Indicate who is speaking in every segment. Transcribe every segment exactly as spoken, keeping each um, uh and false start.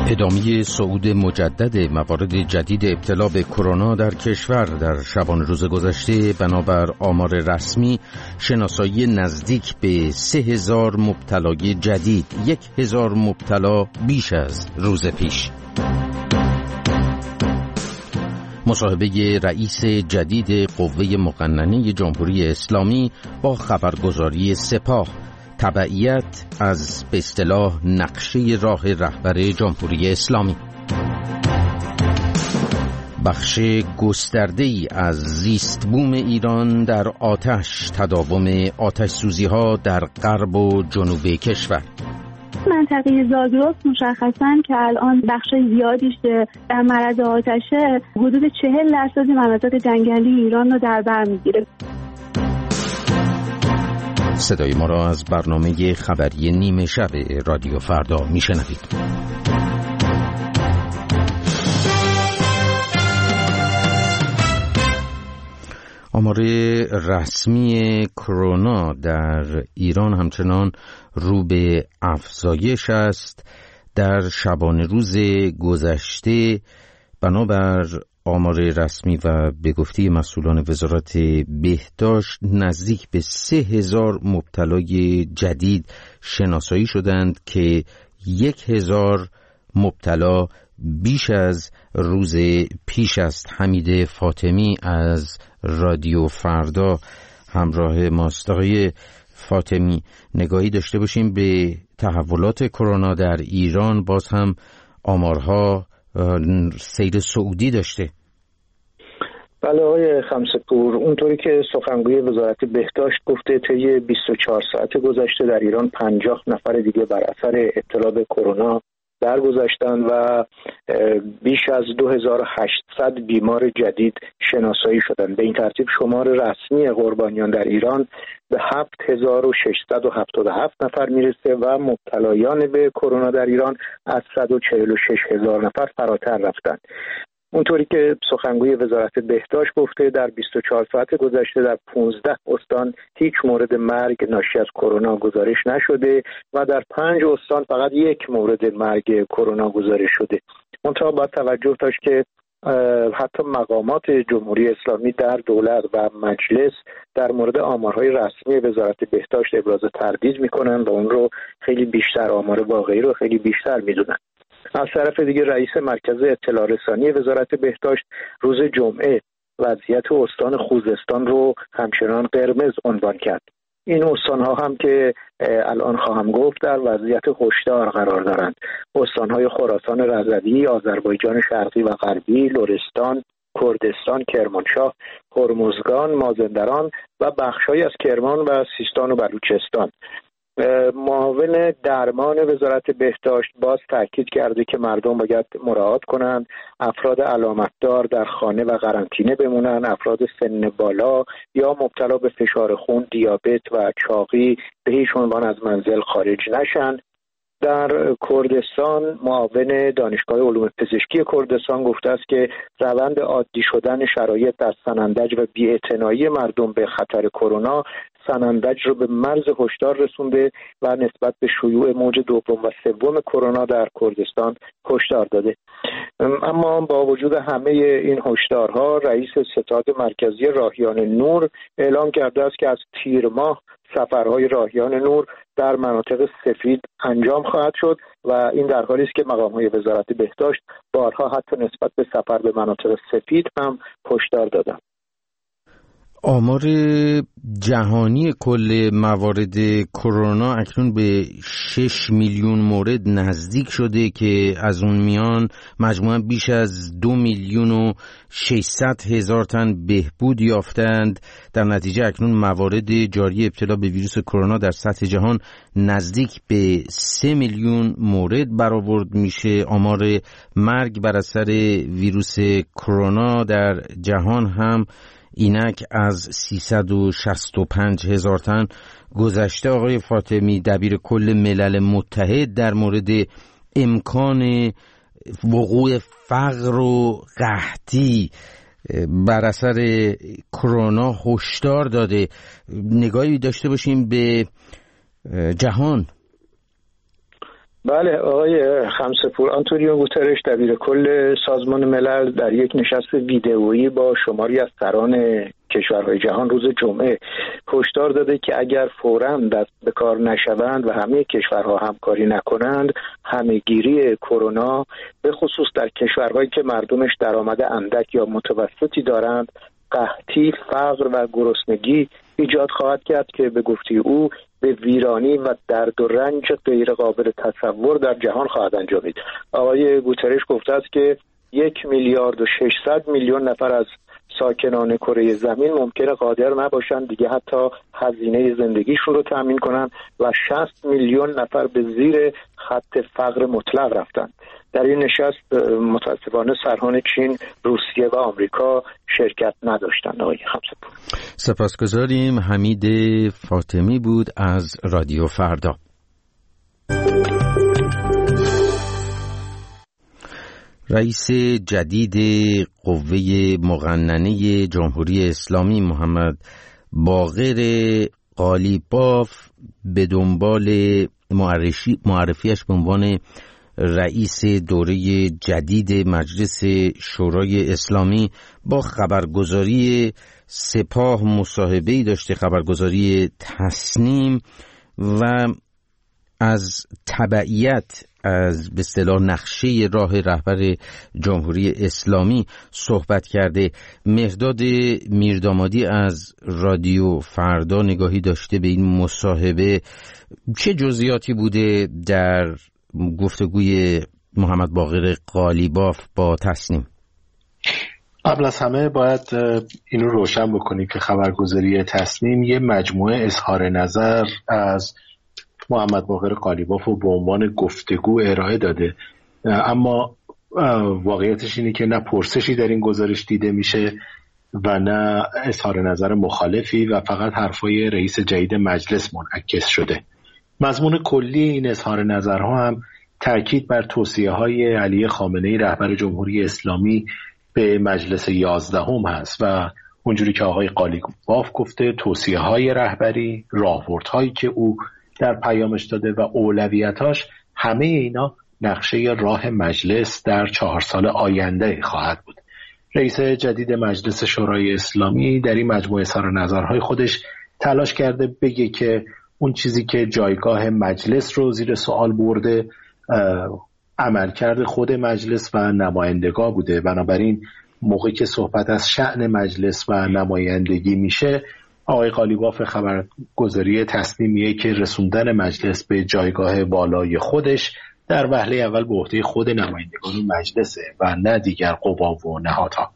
Speaker 1: ادامه صعود مجدد موارد جدید ابتلا به کرونا در کشور در شبان روز گذشته بنابر آمار رسمی شناسایی نزدیک به سه هزار مبتلای جدید، یک هزار مبتلا بیش از روز پیش. مصاحبه رئیس جدید قوه مقننه جمهوری اسلامی با خبرگزاری سپاه، تبعیت از به اصطلاح نقشه راه رهبر جمهوری اسلامی. بخش گسترده‌ای از زیست بوم ایران در آتش، تداوم آتش سوزی ها در غرب و جنوب کشور.
Speaker 2: منطقه زاگرس مشخصاً که الان بخش زیادیش در معرض آتشه، حدود چهل درصد مناطق جنگلی ایران رو در بر میگیره.
Speaker 1: صدای ما را از برنامه خبری نیمه شب رادیو فردا میشنوید. آمار رسمی کرونا در ایران همچنان رو به افزایش است. در شبانه روز گذشته بنابر آمار رسمی و به گفته مسئولان وزارت بهداشت نزدیک به سه هزار مبتلای جدید شناسایی شدند که یک هزار مبتلا بیش از روز پیش است. حمید فاطمی از رادیو فردا همراه ماست. آقای فاطمی، نگاهی داشته باشیم به تحولات کرونا در ایران. باز هم آمارها سیر صعودی داشته.
Speaker 3: بله آقای خمسه‌پور، اونطوری که سخنگوی وزارت بهداشت گفته طی بیست و چهار ساعت گذشته در ایران پنجاه نفر دیگه بر اثر ابتلا به کرونا درگذشتن و بیش از دو هزار و هشتصد بیمار جدید شناسایی شدند. به این ترتیب شمار رسمی قربانیان در ایران به هفت هزار و ششصد و هفتاد و هفت نفر میرسه و مبتلایان به کرونا در ایران از صد و چهل و شش هزار نفر فراتر رفتند. اونطوری که سخنگوی وزارت بهداشت گفته در بیست و چهار ساعت گذشته در پانزده استان هیچ مورد مرگ ناشی از کرونا گزارش نشده و در پنج استان فقط یک مورد مرگ کرونا گزارش شده. منتها باید توجه داشت که حتی مقامات جمهوری اسلامی در دولت و مجلس در مورد آمارهای رسمی وزارت بهداشت ابراز تردید میکنن و اون رو خیلی بیشتر، آمار واقعی رو خیلی بیشتر میدونن. از طرف دیگه رئیس مرکز اطلاع رسانی وزارت بهداشت روز جمعه وضعیت استان خوزستان رو همچنان قرمز عنوان کرد. این استان‌ها هم که الان خواهم گفت در وضعیت هشدار قرار دارند. استان‌های خراسان رضوی، آذربایجان شرقی و غربی، لرستان، کردستان، کرمانشاه، هرمزگان، مازندران و بخش‌هایی از کرمان و سیستان و بلوچستان. معاون درمان وزارت بهداشت باز تاکید کرده که مردم باید مراعات کنند، افراد علامتدار در خانه و قرنطینه بمونن، افراد سن بالا یا مبتلا به فشار خون، دیابت و چاقی به هیچ عنوان از منزل خارج نشن. در کردستان معاون دانشگاه علوم پزشکی کردستان گفته است که روند عادی شدن شرایط در سنندج و بی‌اعتنایی مردم به خطر کرونا سنندج رو به مرز هشدار رسونده و نسبت به شیوع موج دوم و سوم کرونا در کردستان هشدار داده. اما با وجود همه این هشدارها، رئیس ستاد مرکزی راهیان نور اعلام کرده است که از تیر ماه سفرهای راهیان نور در مناطق سفید انجام خواهد شد و این در حالی است که مقام‌های وزارت بهداشت بارها حتی نسبت به سفر به مناطق سفید هم هشدار دادند.
Speaker 1: آمار جهانی کل موارد کرونا اکنون به شش میلیون مورد نزدیک شده که از اون میان مجموعاً بیش از دو میلیون و ششصد هزار تن بهبود یافتند. در نتیجه اکنون موارد جاری ابتلا به ویروس کرونا در سطح جهان نزدیک به سه میلیون مورد برآورد میشه. آمار مرگ بر اثر ویروس کرونا در جهان هم اینک از سیصد و شصت و پنج هزار تن گذشته. آقای فاطمی، دبیر کل ملل متحد در مورد امکان وقوع فقر و قحطی بر اثر کرونا هشدار داده. نگاهی داشته باشیم به جهان.
Speaker 3: بله آقای خمسه‌پور، آنتونیو گوترش دبیر کل سازمان ملل در یک نشست ویدئویی با شماری از سران کشورهای جهان روز جمعه هشدار داده که اگر فوراً دست به کار نشوند و همه کشورها همکاری نکنند، همهگیری کرونا به خصوص در کشورهایی که مردمش درآمد اندک یا متوسطی دارند، قحطی، فقر و گرسنگی ایجاد خواهد کرد که به گفته او به ویرانی و درد و رنج غیر قابل تصور در جهان خواهد انجامید. آقای گوترش گفته است که یک میلیارد و ششصد میلیون نفر از ساکنان کره زمین ممکنه قادر نباشند دیگه حتی هزینه زندگیشون رو تأمین کنند و شصت میلیون نفر به زیر خط فقر مطلق رفتند. در این نشست متاسفانه سران چین، روسیه و آمریکا شرکت نداشتند. آقای خمسه‌پور،
Speaker 1: سپاسگزاریم. حمید فاطمی بود از رادیو فردا. رئیس جدید قوه مقننه جمهوری اسلامی محمد باقر قالیباف به دنبال معرفی معرفیش به عنوان رئیس دوره جدید مجلس شورای اسلامی با خبرگزاری سپاه مصاحبه‌ای داشته، خبرگزاری تصنیم، و از تبعیت از به اصطلاح نقشه راه رهبر جمهوری اسلامی صحبت کرده. مهرداد میردامادی از رادیو فردا نگاهی داشته به این مصاحبه. چه جزئیاتی بوده در گفتگوی محمد باقر قالیباف با تصنیم؟
Speaker 4: قبل از همه باید اینو روشن بکنیم که خبرگزاری تصنیم یه مجموعه اظهار نظر از محمد باقر قالیباف رو به عنوان گفتگو ارائه داده، اما واقعیتش اینه که نه پرسشی در این گزارش دیده میشه و نه اظهار نظر مخالفی و فقط حرفای رئیس جدید مجلس منعکس شده. مضمون کلی این اظهار نظرها هم تاکید بر توصیه‌های علی خامنه‌ای رهبر جمهوری اسلامی به مجلس یازدهم هست و اونجوری که آقای قالیباف گفته توصیه‌های رهبری، راهبردهایی که او در پیامش داده و اولویتاش، همه اینا نقشه راه مجلس در چهار سال آینده خواهد بود. رئیس جدید مجلس شورای اسلامی در این مجموعه اظهار نظرهای خودش تلاش کرده بگه که اون چیزی که جایگاه مجلس رو زیر سوال برده عملکرد خود مجلس و نمایندگان بوده. بنابراین موقعی که صحبت از شأن مجلس و نمایندگی میشه، آقای قالیباف خبرگزاری تصنیمیه که رسوندن مجلس به جایگاه بالای خودش در وهله اول به عهده خود نمایندگان مجلسه و نه دیگر قوا و نهادها.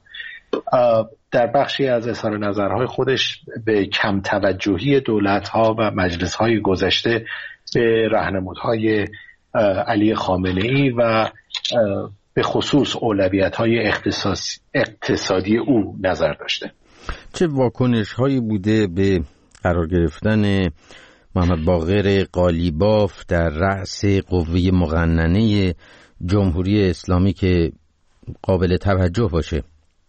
Speaker 4: در بخشی از اظهار نظرهای خودش به کم توجهی دولت‌ها و مجلس‌های گذشته به راهنمودهای علی خامنه‌ای و به خصوص اولویت‌های اقتصادی او نظر داشته.
Speaker 1: چه واکنش هایی بوده به قرار گرفتن محمد باقر قالیباف در رأس قوه مقننه جمهوری اسلامی که قابل توجه باشه؟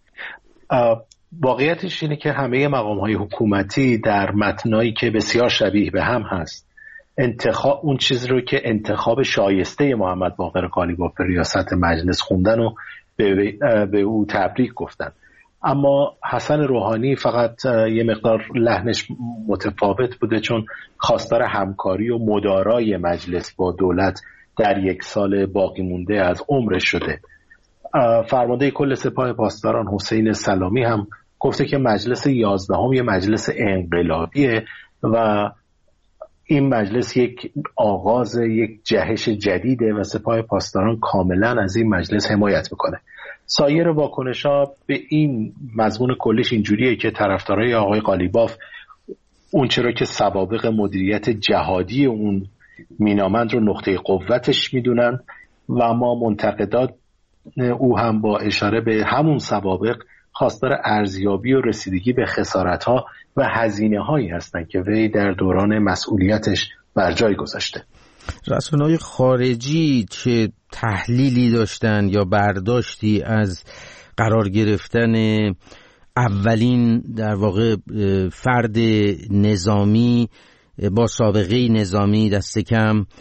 Speaker 4: واقعیتش اینه که همه مقام‌های حکومتی در متنایی که بسیار شبیه به هم هست انتخاب اون چیز رو که انتخاب شایسته محمد باقر قالیباف به ریاست مجلس خوندن و به, به او تبریک گفتن، اما حسن روحانی فقط یه مقدار لحنش متفاوت بوده، چون خواستار همکاری و مدارای مجلس با دولت در یک سال باقی مونده از عمرش شده. فرمانده کل سپاه پاسداران حسین سلامی هم گفته که مجلس یازدهم یه مجلس انقلابیه و این مجلس یک آغاز یک جهش جدیده و سپاه پاسداران کاملا از این مجلس حمایت میکنه. سایر واکنش‌ها به این مضمون کلیش اینجوریه که طرفدارای آقای قالیباف اون چرا که سوابق مدیریت جهادی اون مینامند رو نقطه قوتش میدونن و ما منتقدات او هم با اشاره به همون سوابق خواستار ارزیابی و رسیدگی به خسارت‌ها و هزینه‌هایی هستند که وی در دوران مسئولیتش بر جای گذاشته.
Speaker 1: رسانه‌های خارجی چه تحلیلی داشتن یا برداشتی از قرار گرفتن اولین در واقع فرد نظامی با سابقه نظامی دست کم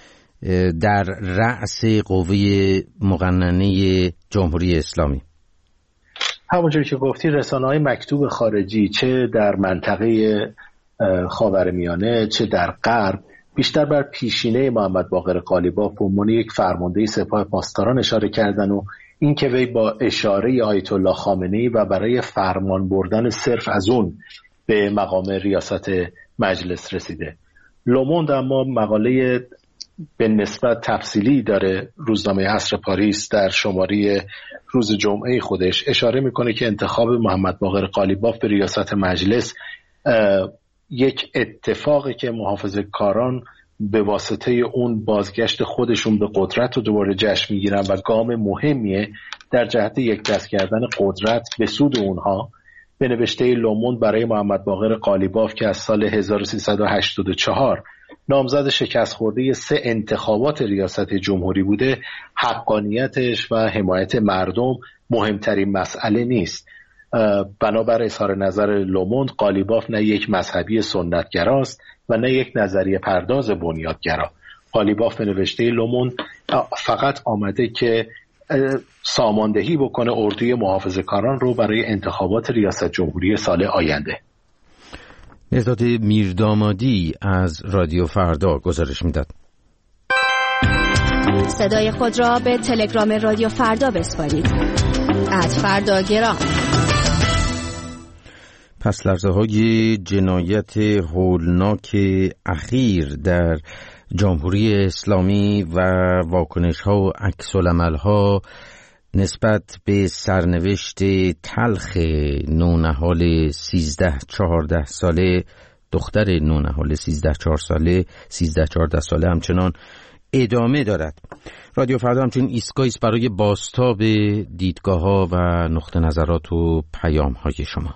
Speaker 1: در رأس قوه مقننه جمهوری اسلامی؟
Speaker 4: همونجوری که گفتی رسانه‌های مکتوب خارجی چه در منطقه خاورمیانه چه در غرب بیشتر بر پیشینه محمد باقر قالیباف به عنوان یک فرمانده سپاه پاسداران اشاره کردن و این که وی با اشاره آیت الله خامنه‌ای و برای فرمان بردن صرف از اون به مقام ریاست مجلس رسیده. لوموند اما مقاله به نسبت تفصیلی داره، روزنامه عصر پاریس در شماره روز جمعه خودش اشاره میکنه که انتخاب محمد باقر قالیباف به ریاست مجلس یک اتفاقی که محافظه‌کاران به واسطه اون بازگشت خودشون به قدرت رو دوباره جشن میگیرن و گام مهمیه در جهت یک دست کردن قدرت به سود اونها. به نوشته لوموند برای محمد باقر قالیباف که از سال هزار و سیصد و هشتاد و چهار نامزد شکست خورده سه انتخابات ریاست جمهوری بوده، حقانیتش و حمایت مردم مهمترین مسئله نیست. بنابر اظهار نظر لوموند قالیباف نه یک مذهبی سنتگراست و نه یک نظریه پرداز بنیادگرا. قالیباف به نوشته لوموند فقط آمده که ساماندهی بکنه اردوی محافظه‌کاران رو برای انتخابات ریاست جمهوری سال آینده.
Speaker 1: مهرداد میردامادی از رادیو فردا گزارش میداد.
Speaker 5: صدای خود را به تلگرام رادیو فردا بسپارید. ات فردا گرام.
Speaker 1: پس لرزه های جنایت هولناک اخیر در جمهوری اسلامی و واکنش ها و عکس العمل ها نسبت به سرنوشت تلخ نونهال سیزده چهارده ساله، دختر نونهال سیزده چهار ساله سیزده چهارده ساله همچنان ادامه دارد. رادیو فردا همچنین ایستگاهی است برای بازتاب دیدگاه ها و نقطه نظرات و پیام های شما.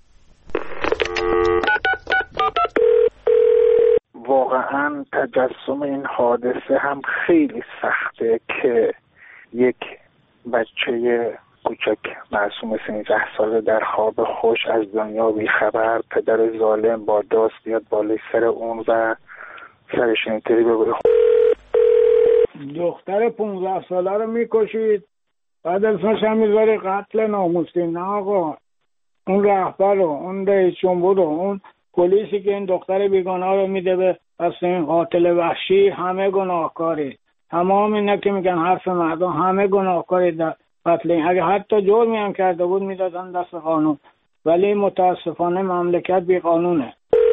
Speaker 6: واقعا تجسم این حادثه هم خیلی سخته که یک بچه کوچک معصوم سیزده ساله در خواب خوش از دنیا بی خبر، پدر ظالم با داست بیاد بالای سر اون و سرش اینطوری بگوره
Speaker 7: دختر پونزده ساله رو میکشید، بعد اسمش هم میذاری قتل ناموسی. نه آقا، اون رهبر رو، اون رئیس جمهور رو، اون پلیسی که این دختر بیگناه رو میده به پس این قاتل وحشی، همه گناهکاری. تمام اینا که میگن حرف مردم، همه گناهکاری در قتل این. اگه حتی جرمی هم کرده بود میدادن دست قانون، ولی متاسفانه مملکت بی قانونه.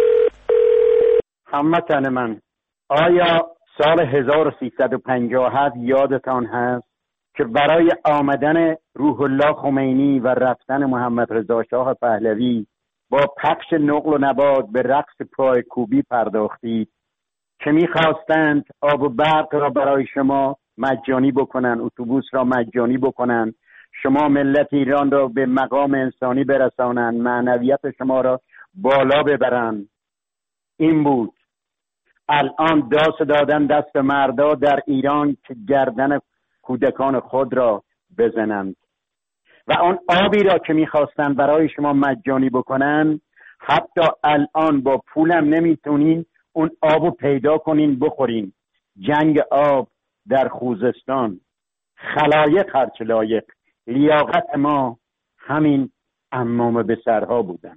Speaker 8: هموطن من، آیا سال هزار و سیصد و پنجاه و هفت یادتان هست که برای آمدن روح الله خمینی و رفتن محمد رضا شاه پهلوی با پخش نقل و نبات به رقص پایکوبی پرداختید که می‌خواستند آب و برق را برای شما مجانی بکنن، اتوبوس را مجانی بکنن، شما ملت ایران را به مقام انسانی برسانند، معنویت شما را بالا ببرند. این بود. الان داست دادن دست مردا در ایران که گردن کودکان خود را بزنند و آن آبی را که میخواستن برای شما مجانی بکنن، حتی الان با پولم نمیتونین اون آبو پیدا کنین بخورین. جنگ آب در خوزستان، خلایق هرچه لایق، لیاقت ما همین عمامه به سرها بودن.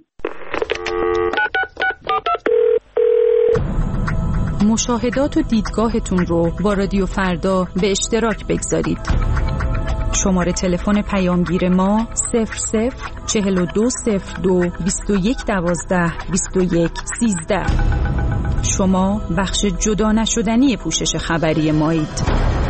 Speaker 9: مشاهدات و دیدگاهتون رو با رادیو فردا به اشتراک بگذارید. شماره تلفن پیامگیر ما صفر صفر چهل و دو صفر دو بیست و یک دوازده بیست و یک سیزده. شما بخش جدا نشدنی پوشش خبری مایید.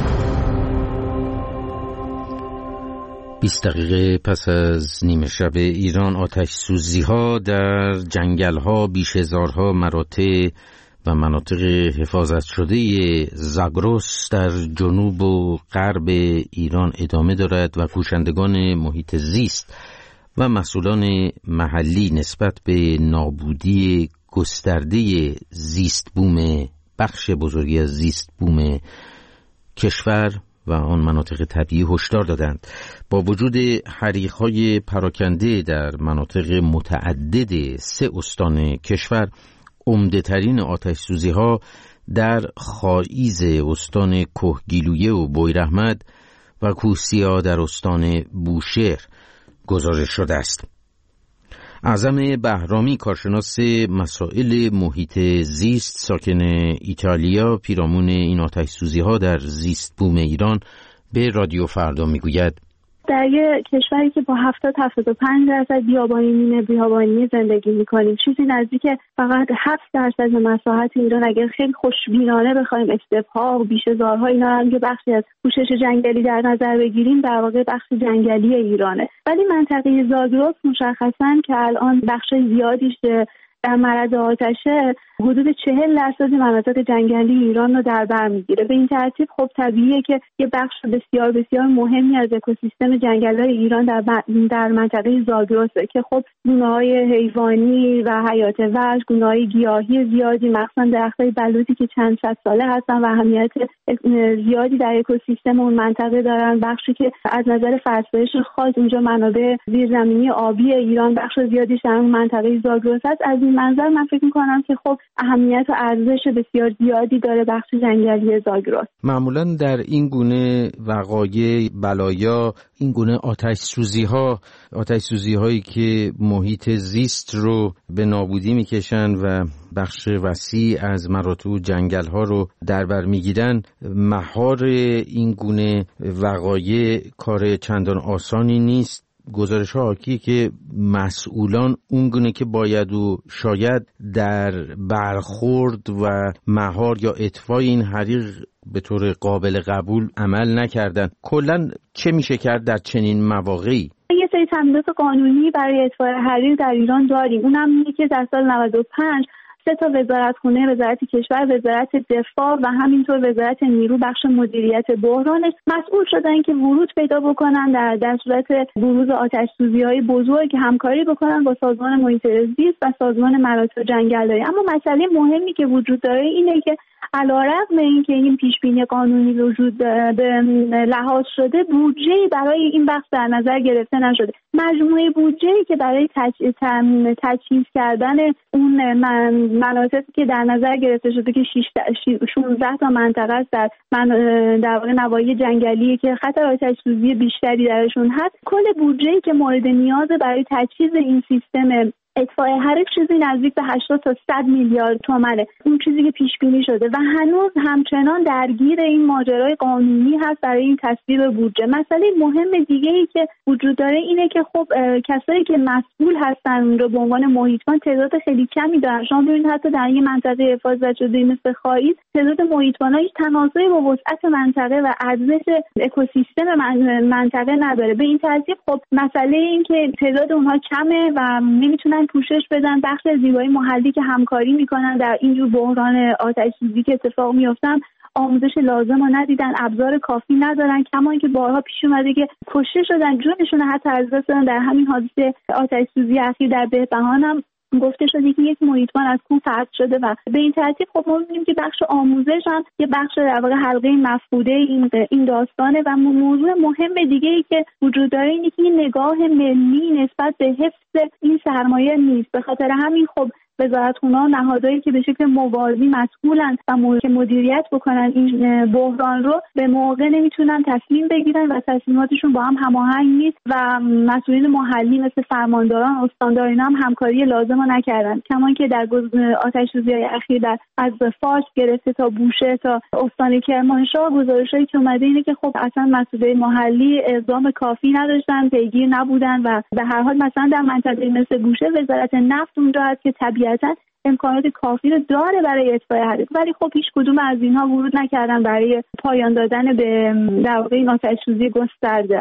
Speaker 1: بیست دقیقه پس از نیمه شب ایران، آتش سوزی ها در جنگل ها، بیش هزارها مراتع و مناطق حفاظت شده زاگرس در جنوب و غرب ایران ادامه دارد و کوشندگان محیط زیست و مسئولان محلی نسبت به نابودی گسترده زیست بوم، بخش بزرگی از زیست بوم کشور و آن مناطق طبیعی هشدار دادند. با وجود حریق‌های پراکنده در مناطق متعدد سه استان کشور، عمده‌ترین آتش سوزی‌ها در خاییز استان کهگیلویه و بویراحمد و کوهسیا در استان بوشهر گزارش شده است. اعظم بهرامی، کارشناس مسائل محیط زیست ساکن ایتالیا، پیرامون این آتش‌سوزی‌ها در زیست بوم ایران، به رادیو فردا میگوید
Speaker 2: در یک کشوری که با هفتاد تا هفتاد و پنج درصد بیابانی نیمه بیابانی زندگی میکنیم، چیزی نزدیک فقط هفت درصد مساحت ایران اگر خیلی خوشبینانه بخوایم استپ‌ها و بیشه‌زارها اینا هم که بخشی از پوشش جنگلی در نظر بگیریم، در واقع بخش جنگلی ایرانه. ولی منطقه زاگرس مشخصاً که الان بخش زیادیش در معرض آتشه، حدود چهل درصد مناطق جنگلی ایران رو در بر میگیره. به این ترتیب خب طبیعیه که یه بخش بسیار بسیار مهمی از اکوسیستم جنگل‌های ایران در در منطقه زاگرسه که خب گونه‌های حیوانی و حیات وحش، گونه‌های گیاهی زیادی، مخصوصا درخت‌های بلوطی که چند صد ساله هستن و اهمیت زیادی در اکوسیستم اون منطقه دارن. بخشی که از نظر فرسایش خاک اونجا منابع زیرزمینی آبی ایران بخش زیادیش در اون منطقه زاگرس است. از این منظر من فکر می‌کنم که خب اهمیت و ارزش بسیار زیادی داره بخش جنگلی زاگرس.
Speaker 1: معمولاً در این گونه وقایع بلایا، این گونه آتش سوزی ها آتش سوزی هایی که محیط زیست رو به نابودی میکشن و بخش وسیع از مراتع جنگل ها رو در بر میگیرن، مهار این گونه وقایع کار چندان آسانی نیست. گزارش ها حاکیه که مسئولان اونگونه که باید و شاید در برخورد و مهار یا اطفای این حریق به طور قابل قبول عمل نکردن. کلاً چه میشه کرد در چنین مواقعی؟
Speaker 2: یه سری تمرینات قانونی برای اطفای حریق در ایران داریم. اونم اینه که در سال نود و پنج سه تا وزارتخونه، وزارت کشور، وزارت دفاع و همینطور وزارت نیرو بخش مدیریت بحرانش مسئول شدن که ورود پیدا بکنن در در صورت بروز آتش‌سوزی‌های بزرگ، همکاری بکنن با سازمان محیط زیست و سازمان مراتع جنگل‌داری. اما مسئله مهمی که وجود داره اینه که علیرغم اینکه این پیشبینی قانونی وجود به لحاظ شده، بودجه‌ای برای این بخش در نظر گرفته نشده. مجموعه بودجه‌ای که برای تجهیز کردن اون مناطقی که در نظر گرفته شده که شانزده تا منطقه است در من در واقع نواحی جنگلی که خطر آتش‌سوزی بیشتری درشون هست، کل بودجه‌ای که مورد نیاز برای تجهیز این سیستم اطفای حریق چیزی نزدیک به هشتاد تا صد میلیارد تومانه، اون چیزی که پیش بینی شده و هنوز همچنان درگیر این ماجرای قانونی هست برای این تصویب بودجه. مسئله مهم دیگه ای که وجود داره اینه که خب کسایی که مسئول هستن اون رو به عنوان محیطبان تعداد خیلی کمی دارن. شما ببینید حتی در این منطقه حفاظت شده مثل خاییز تعداد محیطبان‌ها هیچ تناسبی با وسعت منطقه و ارزش اکوسیستم منطقه نداره. به این ترتیب خب مسئله این که تعداد اونها کمه و نمیتونن پوشش بدن. بخش زیبایی محلی که همکاری میکنن در اینجور بحران آتش‌سوزی که اتفاق میافتن آموزش لازم رو ندیدن، ابزار کافی ندارن، کما اینکه بارها پیش اومده که کشته شدن، جونشون حتی از دست دادن. در همین حادثه آتش‌سوزی اخیر در بهبهان هم گفته شده که یک محیطبان از کوه پرت شده و به این ترتیب خب ما می‌بینیم که بخش آموزش هم یه بخش در واقع حلقه مفقوده این این داستانه. و موضوع مهم دیگه ای که وجود داره اینه که این نگاه ملی نسبت به حفظ این سرمایه نیست. به خاطر همین خب وزارتخونه‌ها، نهادهایی که به شکل موازی مسئولن و که مدیریت بکنن این بحران رو، به موقع نمیتونن تصمیم بگیرن و تصمیماتشون با هم هماهنگ نیست و مسئولین محلی مثل فرمانداران، استانداران هم همکاری لازم رو نکردن. کما که در آتش‌سوزی‌های اخیر در از فارس گرفته تا بوشهر تا استان کرمانشاه گزارشایی که اومده اینه که خب اصلا مسئولین محلی اقدام کافی نداشتن، پیگیر نبودن و به هر حال مثلا در منطقه مثل بوشهر وزارت نفت اونجا هست که طبیعتاً امکانات کافی رو داره برای اطفای حریق، ولی خب هیچ کدوم از اینها ورود نکردن برای پایان دادن به در واقع این آتش‌سوزی گسترده.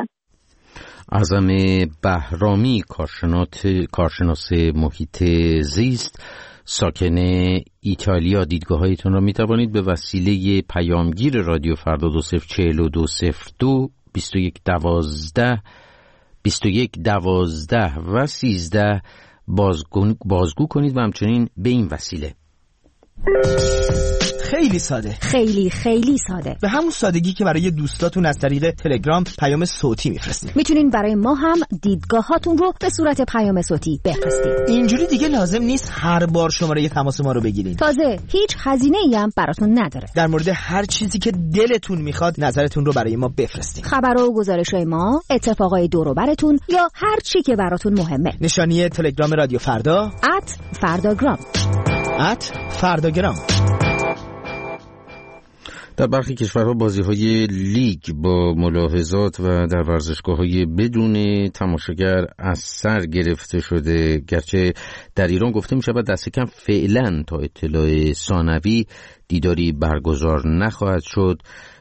Speaker 1: اعظم بهرامی، کارشناس کارشناس محیط زیست ساکن ایتالیا، دیدگاه‌هایتون را می‌توانید به وسیله پیامگیر رادیو فردا دو صفر چهل دو صفر دو بیست و یک دوازده بیست و یک دوازده و سیزده بازگو, بازگو کنید و همچنین به این وسیله.
Speaker 10: خیلی خیلی ساده.
Speaker 5: خیلی خیلی ساده.
Speaker 10: به همون سادگی که برای دوستاتون از طریق تلگرام پیام صوتی میفرستید.
Speaker 5: میتونین برای ما هم دیدگاهاتون رو به صورت پیام صوتی بفرستید.
Speaker 10: اینجوری دیگه لازم نیست هر بار شماره تماس ما رو بگیرین.
Speaker 5: تازه هیچ هزینه‌ای هم براتون نداره.
Speaker 10: در مورد هر چیزی که دلتون میخواد نظرتون رو برای ما بفرستید.
Speaker 5: خبر و گزارش‌های ما، اتفاقای دور و براتون یا هر چی که براتون مهمه.
Speaker 10: نشانی تلگرام رادیو فردا
Speaker 5: ات فرداگرام
Speaker 10: ات فرداگرام.
Speaker 1: در برخی کشورها بازی‌های لیگ با ملاحظات و در ورزشگاه‌های بدون تماشاگر از سر گرفته شده، گرچه در ایران گفته می‌شود دست کم فعلا تا اطلاع ثانوی دیداری برگزار نخواهد شد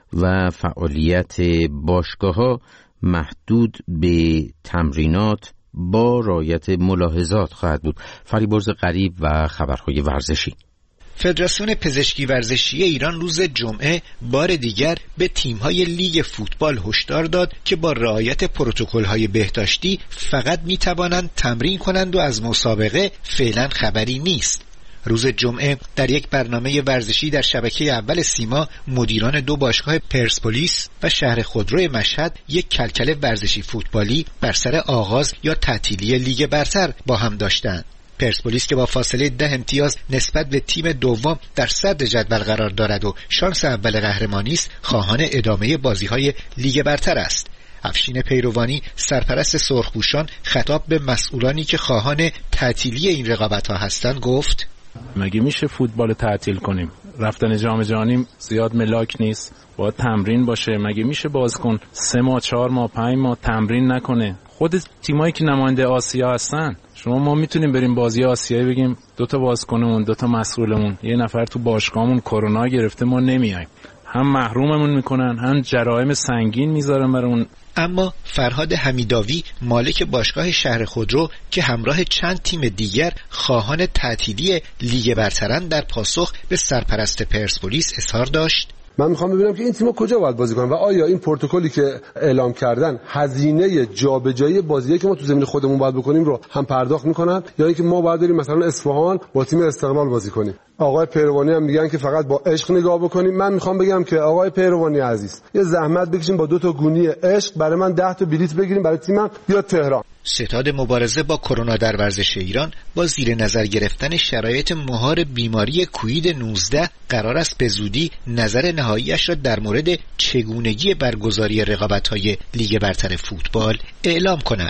Speaker 1: و فعالیت باشگاه‌ها محدود به تمرینات با رعایت ملاحظات خواهد بود. فریبرز غریب و خبرهای ورزشی.
Speaker 11: فدراسیون پزشکی ورزشی ایران روز جمعه بار دیگر به تیم‌های لیگ فوتبال هشدار داد که با رعایت پروتکل‌های بهداشتی فقط می‌توانند تمرین کنند و از مسابقه فعلا خبری نیست. روز جمعه در یک برنامه ورزشی در شبکه اول سیما مدیران دو باشگاه پرسپولیس و شهر خودرو مشهد یک کلکل ورزشی فوتبالی بر سر آغاز یا تعطیلی لیگ برتر با هم داشتند. پرسپولیس که با فاصله ده امتیاز نسبت به تیم دوم در صدر جدول قرار دارد و شانس اول قهرمانی است، خواهان ادامه بازی‌های لیگ برتر است. افشین پیروانی سرپرست سرخپوشان خطاب به مسئولانی که خواهان تعطیلی این رقابت‌ها هستند گفت:
Speaker 12: مگه میشه فوتبال تعطیل کنیم؟ رفتن جام جهانی زیاد ملاک نیست، باید تمرین باشه. مگه میشه بازیکن سه ماه چهار ماه پنج ماه تمرین نکنه؟ خود تیمایی که نماینده آسیا هستن، شما ما میتونیم بریم بازی آسیایی بگیم دو تا بازیکنمون دو تا مسئولمون یه نفر تو باشگاهمون کرونا گرفته ما نمیایم، هم محروممون میکنن هم جرایم سنگین میذارن برامون.
Speaker 11: اما فرهاد حمیداوی مالک باشگاه شهر خودرو که همراه چند تیم دیگر خواهان تعطیلی لیگ برترن در پاسخ به سرپرست پرسپولیس اظهار داشت:
Speaker 13: من میخوام ببینم که این تیم‌ها کجا باید بازی کنن و آیا این پروتکلی که اعلام کردن هزینه جابجایی بازیایی که ما تو زمین خودمون باید بکنیم رو هم پرداخت میکنن یا اینکه ما باید بریم مثلا اصفهان با تیم استقلال بازی کنیم. آقای پیروانی هم میگن که فقط با عشق نگاه بکنیم. من میخوام بگم که آقای پیروانی عزیز یه زحمت بکشیم با دو تا گونی عشق برای من ده تا بلیت بگیریم برای تیمم بیا تهران.
Speaker 11: ستاد مبارزه با کرونا در ورزش ایران با زیر نظر گرفتن شرایط مهار بیماری کووید نوزده قرار است به زودی نظر نهاییش را در مورد چگونگی برگزاری رقابت‌های لیگ برتر فوتبال اعلام کند.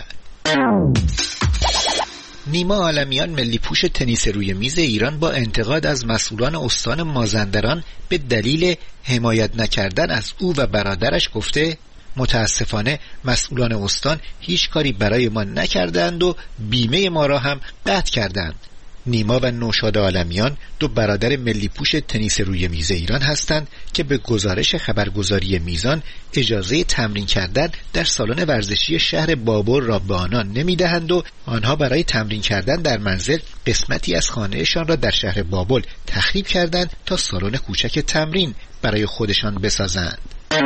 Speaker 11: نیما عالمیان ملی پوش تنیس روی میز ایران با انتقاد از مسئولان استان مازندران به دلیل حمایت نکردن از او و برادرش گفته: متاسفانه مسئولان استان هیچ کاری برای ما نکردند و بیمه ما را هم قطع کردند. نیما و نوشاد عالمیان دو برادر ملی پوش تنیس روی میز ایران هستند که به گزارش خبرگزاری میزان اجازه تمرین کردن در سالن ورزشی شهر بابل را به آنان نمیدهند و آنها برای تمرین کردن در منزل قسمتی از خانهشان را در شهر بابل تخریب کردند تا سالن کوچک تمرین برای خودشان بسازند.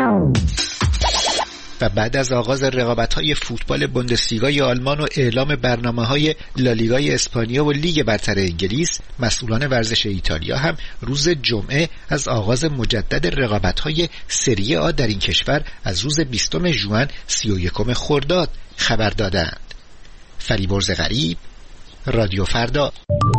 Speaker 11: و بعد از آغاز رقابت‌های فوتبال بوندسلیگای آلمان و اعلام برنامه‌های لالیگای اسپانیا و لیگ برتر انگلیس، مسئولان ورزش ایتالیا هم روز جمعه از آغاز مجدد رقابت‌های سری آ در این کشور از روز بیستم ژوئن سی و یکم خرداد خبر دادند. فریبرز غریب، رادیو فردا.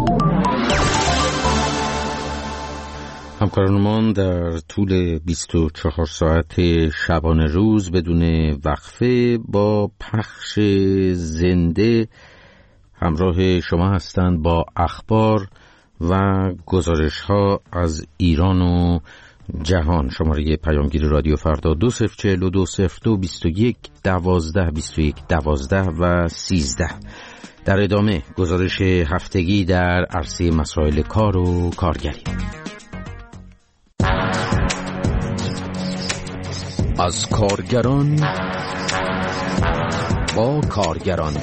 Speaker 1: همکارانمان در طول بیست و چهار ساعت شبانه روز بدون وقفه با پخش زنده همراه شما هستند با اخبار و گزارش‌ها از ایران و جهان. شماره پیامگیر رادیو فردا دو صفر چهل و دو صفر دو بیست و یک دوازده بیست و یک دوازده و سیزده. در ادامه گزارش هفتگی در عرصه مسائل کار و کارگری. از کارگران با کارگران،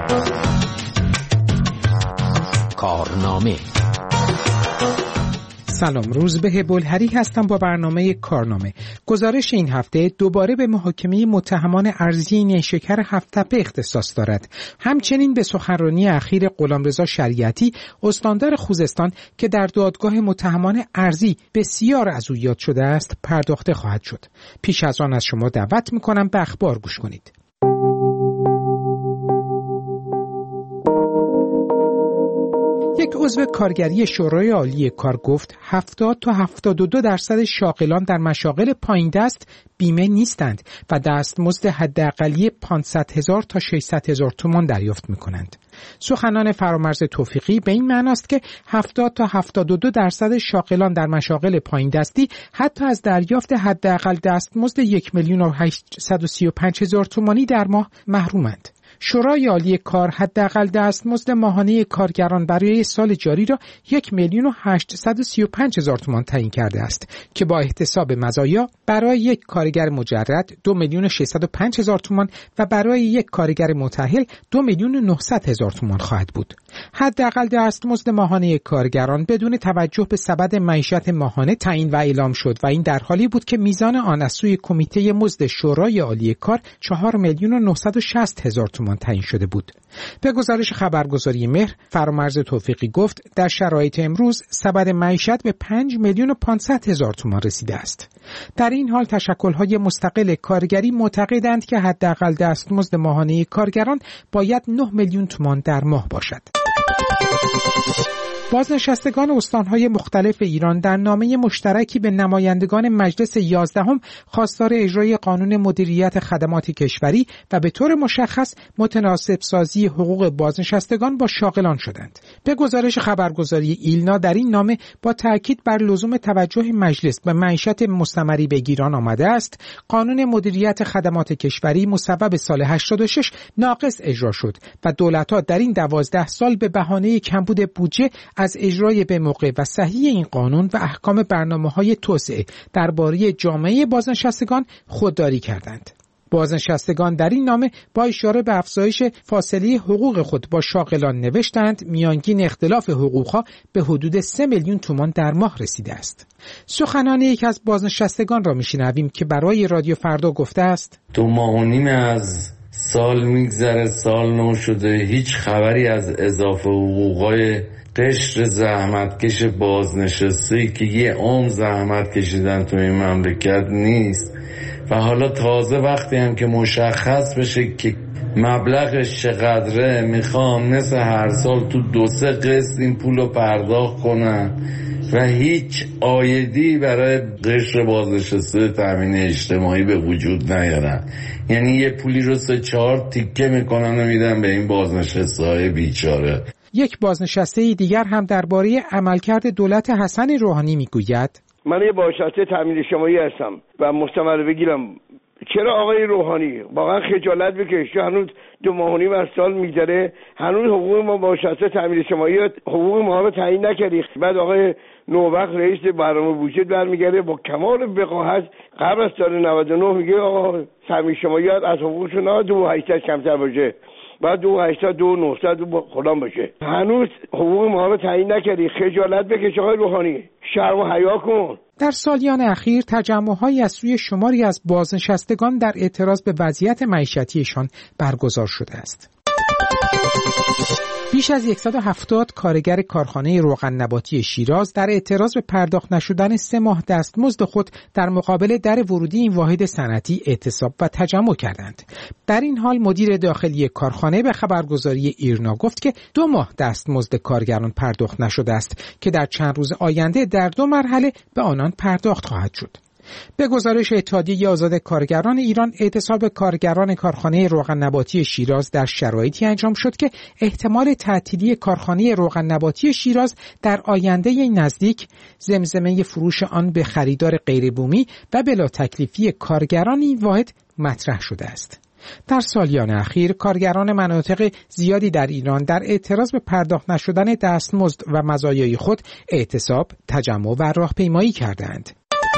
Speaker 1: کارنامه
Speaker 14: سلام، روزبه بلهری هستم با برنامه کارنامه. گزارش این هفته دوباره به محاکمه متهمان ارزی نیشکر هفت‌تپه اختصاص دارد. همچنین به سخنرانی اخیر غلامرضا شریعتی استاندار خوزستان که در دادگاه متهمان ارزی بسیار از او یاد شده است پرداخته خواهد شد. پیش از آن از شما دعوت می‌کنم به اخبار گوش کنید. یک عضو کارگری شورای عالی کار گفت هفتاد تا هفتاد و دو درصد شاغلان در مشاغل پایین دست بیمه نیستند و دستمزد حداقلی پانصد هزار تا ششصد هزار تومان دریافت می‌کنند. سخنان فرامرز توفیقی به این معناست که هفتاد تا هفتاد و دو درصد شاغلان در مشاغل پایین دستی حتی از دریافت حداقل دستمزد یک میلیون و هشتصد و سی و پنج هزار تومانی در ماه محرومند. شورای عالی کار حداقل دستمزد ماهانه کارگران برای سال جاری را یک میلیون و هشتصد و سی و پنج هزار تومان تعیین کرده است که با احتساب مزایا برای یک کارگر مجرد دو میلیون و ششصد و پنج هزار تومان و برای یک کارگر متأهل دو میلیون و نهصد هزار تومان خواهد بود. حداقل دستمزد ماهانه کارگران بدون توجه به سبد معیشت ماهانه تعیین و اعلام شد و این در حالی بود که میزان آن از سوی کمیته مزد شورای عالی کار چهار میلیون و نهصد و شصت هزار تومان تعیین شده بود. به گزارش خبرگزاری مهر، فرامرز توفیقی گفت در شرایط امروز سبد معیشت به پنج میلیون و پانصد هزار تومان رسیده است. در این حال تشکل‌های مستقل کارگری معتقدند که حداقل دستمزد ماهانه کارگران باید نه میلیون تومان در ماه باشد. بازنشستگان استان‌های مختلف ایران در نامه مشترکی به نمایندگان مجلس یازدهم خواستار اجرای قانون مدیریت خدمات کشوری و به طور مشخص متناسب سازی حقوق بازنشستگان با شاغلان شدند. به گزارش خبرگزاری ایلنا در این نامه با تاکید بر لزوم توجه مجلس به معیشت مستمری به گیران آمده است، قانون مدیریت خدمات کشوری مصوب سال هشتاد و شش ناقص اجرا شد و دولت‌ها در این دوازده سال به بهانه کمبود بودجه از اجرای به موقع و صحیح این قانون و احکام برنامه‌های توسعه درباره جامعه بازنشستگان خودداری کردند. بازنشستگان در این نامه با اشاره به افزایش فاصله حقوق خود با شاغلان نوشتند میانگین اختلاف حقوقها به حدود سه میلیون تومان در ماه رسیده است. سخنان یکی از بازنشستگان را میشنویم که برای رادیو فردا گفته است:
Speaker 15: دو ماه و نیم از سال میگذره، سال نو شده، هیچ خبری از اضافه حقوقای قشر زحمتکش بازنشسته که یه عمر زحمت کشیدن تو این مملکت نیست و حالا تازه وقتی هم که مشخص بشه که مبلغش چقدره میخوام مثل هر سال تو دو سه قسط این پولو پرداخت کنن و هیچ عایدی برای قشر بازنشسته تامین اجتماعی به وجود نیارن. یعنی یه پولی رو سه چهار تیکه میکنن و میدن به این بازنشسته های بیچاره.
Speaker 14: یک بازنشسته دیگر هم درباره عملکرد دولت حسن روحانی میگوید:
Speaker 16: من یه بازنشسته تامین اجتماعی هستم و مستمر بگیرم. چرا آقای روحانی واقعا خجالت بکش، تو هنوز دو ماه و نیم از سال میگذره هنوز حقوق ما بازنشسته تامین اجتماعی حقوق ما رو تعیین نکردی. بعد آقای نوبخت رئیس برنامه بودجه برمیگرده با کمال وقاحت قبل از سال نود و نه میگه آقا تامین اجتماعی از حقوقشون دو و هشتصد کمتر باشه، بعد دو هشتصد دو نهصد خودم باشه. هنوز حقوق ما رو تعیین نکردی، خجالت بکش آقای روحانی، شرم و حیا کن.
Speaker 14: در سالیان اخیر تجمع‌هایی از سوی شماری از بازنشستگان در اعتراض به وضعیت معیشتیشان برگزار شده است. بیش از صد و هفتاد کارگر کارخانه روغن نباتی شیراز در اعتراض به پرداخت نشدن سه ماه دستمزد خود در مقابل در ورودی این واحد صنعتی اعتصاب و تجمع کردند. در این حال مدیر داخلی کارخانه به خبرگزاری ایرنا گفت که دو ماه دستمزد کارگران پرداخت نشده است که در چند روز آینده در دو مرحله به آنان پرداخت خواهد شد. به گزارش اتحادیه آزاد کارگران ایران، اعتصاب کارگران کارخانه روغن نباتی شیراز در شرایطی انجام شد که احتمال تعطیلی کارخانه روغن نباتی شیراز در آینده نزدیک زمزمه فروش آن به خریدار غیربومی و بلا تکلیفی کارگران این واحد مطرح شده است. در سالیان اخیر کارگران مناطق زیادی در ایران در اعتراض به پرداخت نشدن دستمزد و مزایای خود اعتصاب، تجمع و راهپیمایی کردند.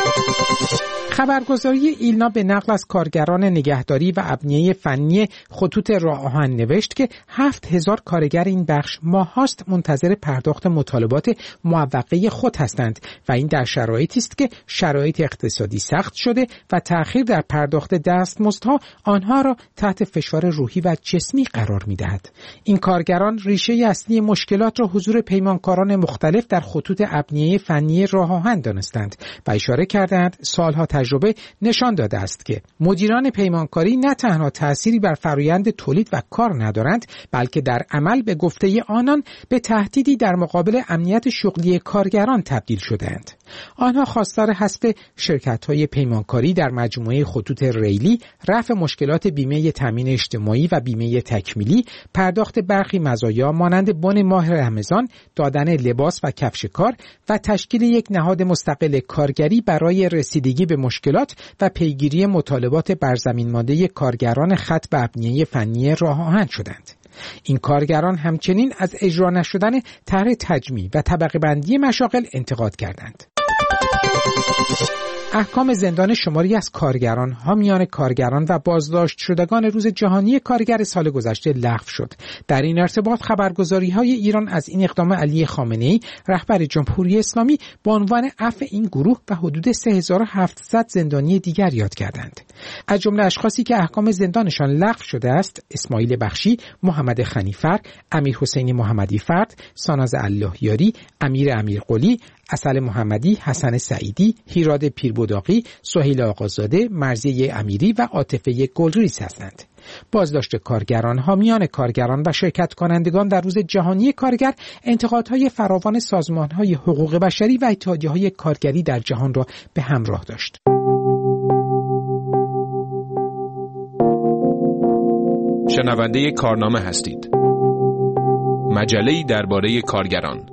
Speaker 14: خبرگزاری ایلنا به نقل از کارگران نگهداری و ابنیه فنی خطوط راه آهن نوشت که هفت هزار کارگر این بخش ماهاست منتظر پرداخت مطالبات معوقه خود هستند و این در شرایطی است که شرایط اقتصادی سخت شده و تأخیر در پرداخت دستمزدها آنها را تحت فشار روحی و جسمی قرار می‌دهد. این کارگران ریشه اصلی مشکلات را حضور پیمانکاران مختلف در خطوط ابنیه فنی راه آهن دانستند و اشاره کردند سالها تجربه نشان داده است که مدیران پیمانکاری نه تنها تأثیری بر فرآیند تولید و کار ندارند، بلکه در عمل به گفته آنان به تهدیدی در مقابل امنیت شغلی کارگران تبدیل شدند. آنها خواستار حذف شرکت‌های پیمانکاری در مجموعه خطوط ریلی، رفع مشکلات بیمه تامین اجتماعی و بیمه تکمیلی، پرداخت برخی مزایا مانند بن ماه رمضان، دادن لباس و کفش کار و تشکیل یک نهاد مستقل کارگری برای رسیدگی به مشکلات و پیگیری مطالبات برزمین مانده کارگران خط و ابنیه فنی راه آهن شدند. این کارگران همچنین از اجرا نشدن طرح تجمیع و طبقه بندی مشاغل انتقاد کردند. احکام زندان شماری از کارگران، حامیان کارگران و بازداشت شدگان روز جهانی کارگر سال گذشته لغو شد. در این ارتباط خبرگزاری‌های ایران از این اقدام علی خامنه‌ای رهبر جمهوری اسلامی به عنوان عفو این گروه و حدود سه هزار و هفتصد زندانی دیگر یاد کردند. از جمله اشخاصی که احکام زندانشان لغو شده است، اسماعیل بخشی، محمد خنیفر، امیر حسین محمدی فرد، ساناز اللهیاری، امیر امیرقلی، عسل محمدی، حسن سعیدی، هیراد پیربداقی، سهیل آقازاده، مرضیه امیری و عاطفه گلریز هستند. بازداشت کارگران، حامیان کارگران و شرکت کنندگان در روز جهانی کارگر انتقادهای فراوان سازمانهای حقوق بشری و اتحادیه‌های کارگری در جهان را به همراه داشت.
Speaker 17: شنونده کارنامه هستید. مجله‌ای درباره کارگران.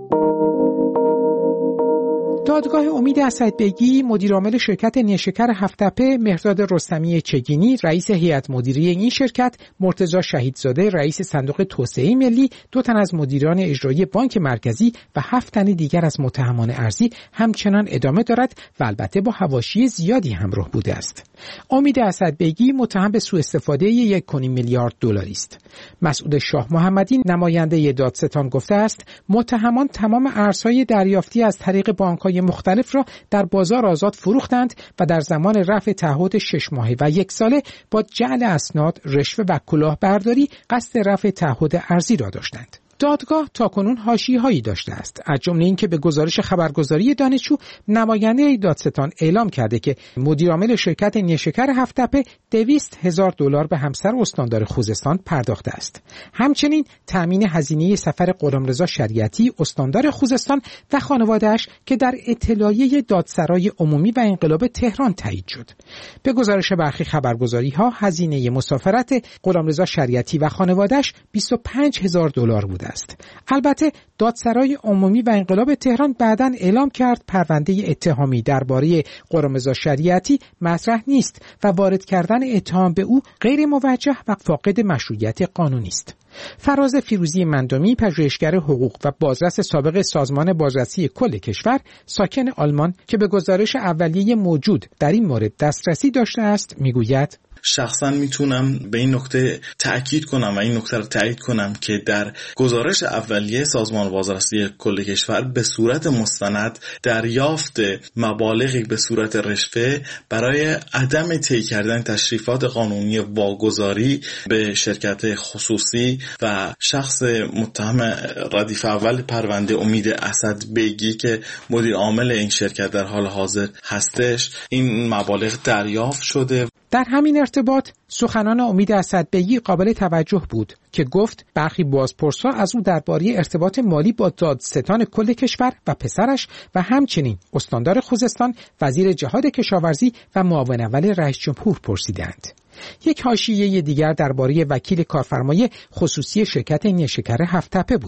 Speaker 14: دادگاه امید اسدبگی، مدیرعامل شرکت نیشکر هفت‌تپه مهرداد رستمی چگینی، رئیس هیئت مدیره این شرکت مرتضی شهیدزاده، رئیس صندوق توسعه ملی، دو تن از مدیران اجرایی بانک مرکزی و هفت تن دیگر از متهمان ارضی همچنان ادامه دارد و البته با حواشی زیادی همراه بوده است. امید اسدبگی متهم به سوء استفاده یک و نیم میلیارد دلاری است. مسعود شاه محمدی نماینده دادستان گفته است متهمان تمام ارزهای دریافتی از طریق بانک‌های مختلف را در بازار آزاد فروختند و در زمان رفع تعهد شش ماهه و یک ساله با جعل اسناد، رشوه و کلاهبرداری قصد رفع تعهد ارزی را داشتند. دادگاه تاکنون حاشیه‌هایی داشته است، از جمله اینکه به گزارش خبرگزاری دانشجو نماینده دادستان اعلام کرده که مدیرعامل شرکت نیشکر هفت‌تپه دویست هزار دلار به همسر استاندار خوزستان پرداخته است. همچنین تأمین هزینه سفر غلامرضا شریعتی استاندار خوزستان و خانواده‌اش که در اطلاعیه دادسرای عمومی و انقلاب تهران تایید شد. به گزارش برخی خبرگزاری‌ها هزینه مسافرت غلامرضا شریعتی و خانواده‌اش بیست و پنج هزار دلار بوده است. البته دادسرای عمومی و انقلاب تهران بعداً اعلام کرد پرونده اتهامی درباره غلامرضا شریعتی مطرح نیست و وارد کردن اتهام به او غیر موجه و فاقد مشروعیت قانونی است. فراز فیروزی مندامی، پژوهشگر حقوق و بازرس سابق سازمان بازرسی کل کشور، ساکن آلمان که به گزارش اولیه موجود در این مورد دسترسی داشته است، میگوید
Speaker 18: شخصا میتونم به این نکته تأکید کنم و این نکته رو تایید کنم که در گزارش اولیه سازمان بازرسی کل کشور به صورت مستند دریافت مبالغی به صورت رشوه برای عدم طی کردن تشریفات قانونی واگذاری به شرکت خصوصی و شخص متهم ردیف اول پرونده امید اسدبگی که مدیر عامل این شرکت در حال حاضر هستش این مبالغ دریافت شده.
Speaker 14: در همین ارتباط سخنان امید اسدبگی قابل توجه بود که گفت برخی بازپرس‌ها از او درباره ارتباط مالی با دادستان کل کشور و پسرش و همچنین استاندار خوزستان، وزیر جهاد کشاورزی و معاون اول رئیس جمهور پرسیدند. یک حاشیه دیگر درباره وکیل کارفرمای خصوصی شرکت نیشکر هفت‌تپه بود.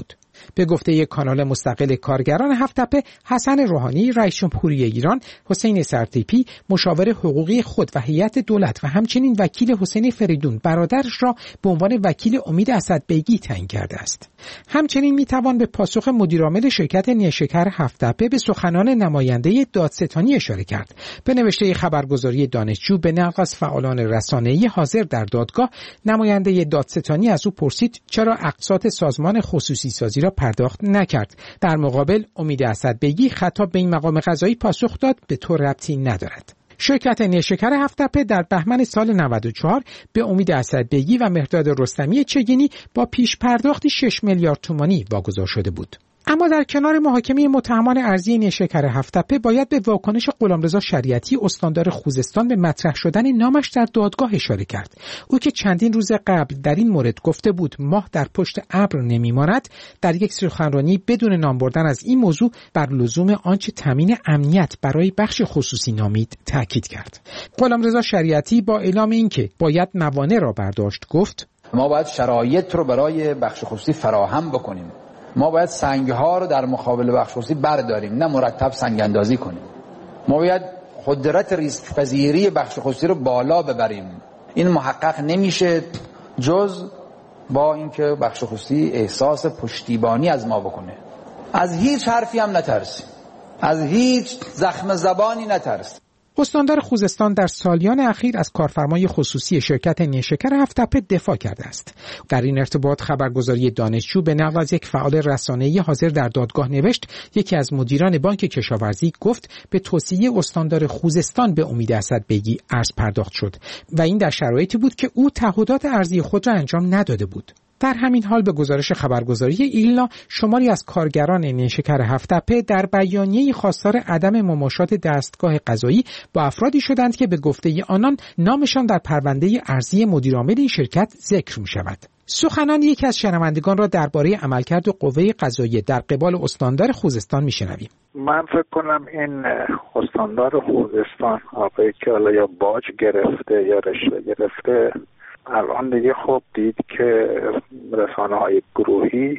Speaker 14: به گفته یک کانال مستقل کارگران هفت‌تپه، حسن روحانی رئیس جمهوری ایران، حسین سرتیپی مشاور حقوقی خود و هیئت دولت و همچنین وکیل حسین فریدون برادرش را به عنوان وکیل امید اسدبیگی تعیین کرده است. همچنین میتوان به پاسخ مدیرعامل شرکت نیشکر هفت‌تپه به سخنان نماینده دادستانی اشاره کرد. به نوشته خبرگزاری دانشجو به نقل از فعالان رسانه‌ای حاضر در دادگاه، نماینده دادستانی از او پرسید چرا اقساط سازمان خصوصی سازی را پرداخت نکرد. در مقابل امید اسدبیگی خطاب به این مقام قضایی پاسخ داد به تو ربطی ندارد. شرکت نیشکر هفت‌تپه در بهمن سال نود و چهار به امید اسدبیگی و مهرداد رستمی چگینی با پیش پرداختی شش میلیارد تومانی واگذار شده بود. اما در کنار محاکمه متهمان ارضی نیشکر هفت‌تپه باید به واکنش غلامرضا شریعتی استاندار خوزستان به مطرح شدن نامش در دادگاه اشاره کرد. او که چندین روز قبل در این مورد گفته بود ماه در پشت ابر نمیماند، در یک سخنرانی بدون نام بردن از این موضوع بر لزوم آنچه تامین امنیت برای بخش خصوصی نامید تاکید کرد. غلامرضا شریعتی با اعلام اینکه باید موانع را برداشت گفت:
Speaker 19: ما باید شرایط رو برای بخش خصوصی فراهم بکنیم. ما باید سنگ‌ها رو در مقابل بخش خصوصی برداریم، نه مرتب سنگ اندازی کنیم. ما باید قدرت ریسک پذیری بخش خصوصی رو بالا ببریم. این محقق نمیشه جز با اینکه بخش خصوصی احساس پشتیبانی از ما بکنه. از هیچ حرفی هم نترسیم، از هیچ زخم زبانی نترسیم.
Speaker 14: استاندار خوزستان در سالیان اخیر از کارفرمای خصوصی شرکت نیشکر هفت‌تپه دفاع کرده است. در این ارتباط خبرگزاری دانشجو به نقل از یک فعال رسانه‌ای حاضر در دادگاه نوشت یکی از مدیران بانک کشاورزی گفت به توصیه استاندار خوزستان به امید اسدبیگی ارز پرداخت شد و این در شرایطی بود که او تعهدات ارزی خود را انجام نداده بود. در همین حال به گزارش خبرگزاری ایلنا، شماری از کارگران نیشکر هفت‌تپه در بیانیه‌ای خواستار عدم مماشات دستگاه قضایی با افرادی شدند که به گفته آنان نامشان در پرونده ارزی مدیرعامل این شرکت ذکر می‌شود. سخنان یکی از شنوندگان را درباره عملکرد قوه قضاییه در قبال استاندار خوزستان می‌شنویم.
Speaker 6: من فکر کنم این استاندار خوزستان آقایی که حالا یا باج گرفته یا رشوه گرفته، الان دیگه خب دید که رسانه های گروهی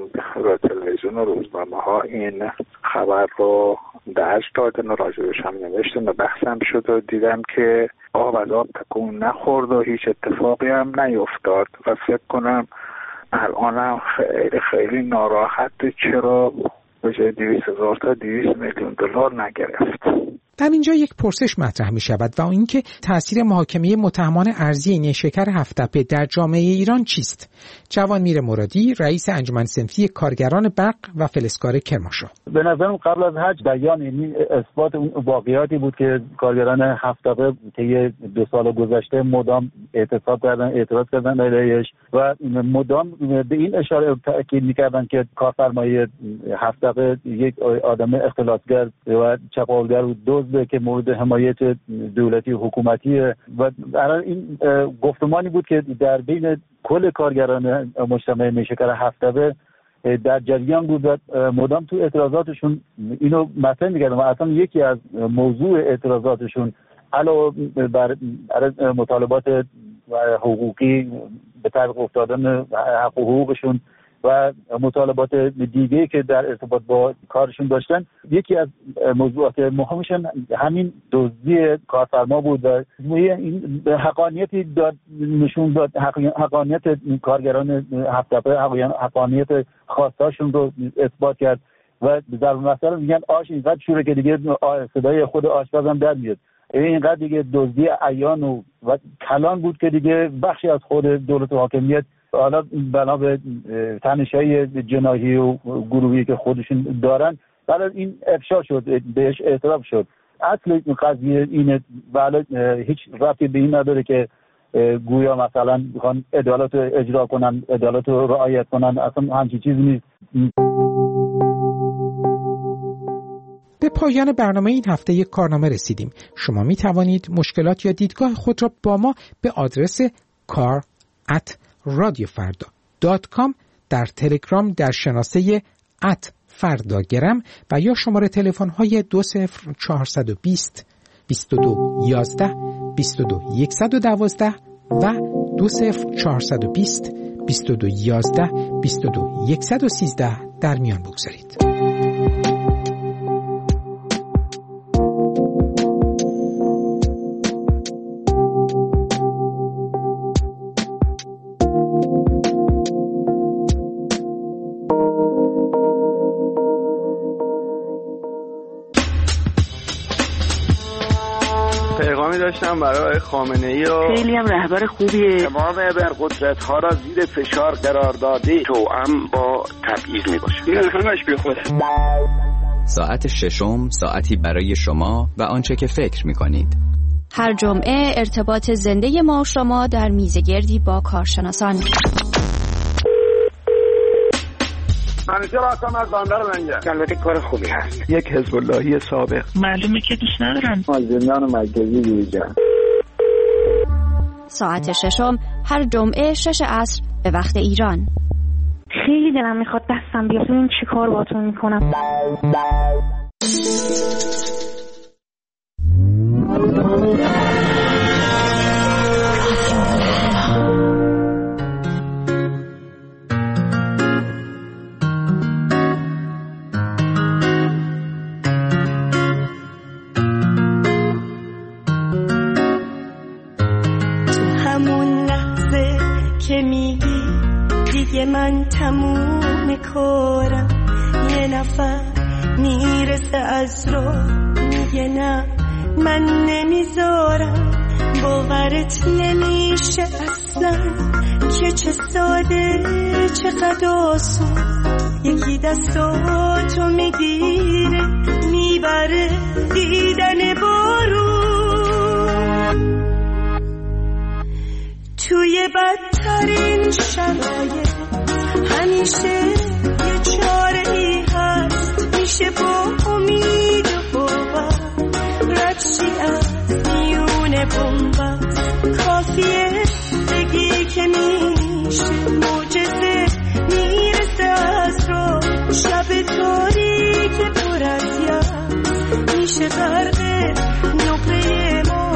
Speaker 6: و تلویزیون و روزنامه ها این خبر رو درج دادن و راجبش هم نوشتن و بحث هم شد و دیدم که آب از آب تکون نخورد و هیچ اتفاقی هم نیفتاد و فکر کنم الان هم خیلی خیلی ناراحت چرا به جای دویست هزار تا دویست میلیون دلار نگرفت.
Speaker 14: در اینجا یک پرسش مطرح می شود و این که تأثیر محاکمه متهمان ارضی نیشکر هفت‌تپه در جامعه ایران چیست؟ جوانمیر مرادی، رئیس انجمن صنفی کارگران برق و فلزکار کرمانشاه:
Speaker 20: به نظرم قبل از حج بیان یعنی اثبات اون واقعیاتی بود که کارگران هفت‌تپه طی دو سال گذشته مدام اعتصاب کردن، اعتراض کردن علیهش و مدام به این اشاره تاکید می‌کردن که کارفرمای هفت‌تپه یک آدم اختلاسگر و چپاولگر و دوز که مورد حمایت دولتی و حکومتی و برای این گفتمانی بود که در بین کل کارگران مجتمع نیشکر هفت‌تپه در جریان بود و مدام تو اعتراضاتشون اینو مطرح می‌کردن و اصلا یکی از موضوع اعتراضاتشون علاوه بر مطالبات حقوقی به طبق افتادن حق و حقوقشون و مطالبات دیگه‌ای که در ارتباط با کارشون داشتن، یکی از موضوعات مهمشون همین دزدی کارفرما بود و این حقانیتی داد نشون داد، حقانیت کارگران هفت‌تپه، حقانیت خواستاشون رو اثبات کرد و در مثلا میگن آش اینقدر شوره که دیگه صدای خود آشپزم در میاد. اینقدر دیگه دزدی عیان و, و کلان بود که دیگه بخشی از خود دولت و حاکمیت حالا بنا به تنش‌های جناحی و گروهی که خودشون دارن حالا این افشا شد، بهش اعتراف شد. اصل این قضیه اینه و هیچ ربطی به این نداره که گویا مثلا میخوان عدالت رو اجرا کنن، عدالت رو رعایت کنن، اصلا همچین چیزی نیست.
Speaker 14: به پایان برنامه این هفته یک کارنامه رسیدیم. شما می توانید مشکلات یا دیدگاه خود را با ما به آدرس کار ات رادیو فردا دات کام در تلگرام در شناسه ات فرداگرم و یا شماره تلفن های دو صفر چهارصد و بیست بیست و دو یازده بیست و دو صد و دوازده و دو صفر چهارصد و بیست بیست و دو یازده بیست و دو صد و سیزده در میان بگذارید.
Speaker 21: پیغامی داشتم برای خامنه‌ای و
Speaker 22: خیلی هم رهبر خوبیه.
Speaker 21: تمام ابرقدرت‌ها را زیر فشار قرار داده، توأم با تبعیض میباشه. این همش بی خوده.
Speaker 23: ساعت ششم، ساعتی برای شما و آنچه که فکر می‌کنید.
Speaker 5: هر جمعه ارتباط زنده ما و شما در میزگردی با کارشناسان.
Speaker 21: همیشه راستم از بندر لنگه. البته کار خوبی هست. یک حزب اللهی سابق.
Speaker 22: معلومه که دوست ندارن.
Speaker 21: از زندان مرکزی بیرون.
Speaker 5: ساعت ششم هر جمعه شش عصر به وقت ایران.
Speaker 22: خیلی دلم میخواد دستم بیاد این چی کار باتون میکنم.
Speaker 24: من تموم کارم، یه نفر میرسه از رو میگه نه من نمیذارم. باورت نمیشه اصلا که چه ساده چقدر آسون یکی دستاتو میگیره میبره دیدن بارون. توی بدترین شرایط همیشه یه چاره ای هست، میشه با امید و باور رد شی از میون بنبست. کافیه بگی که میشه معجزه میرسه از رو. شب تاریک پر از یأس میشه غرق نقره ما.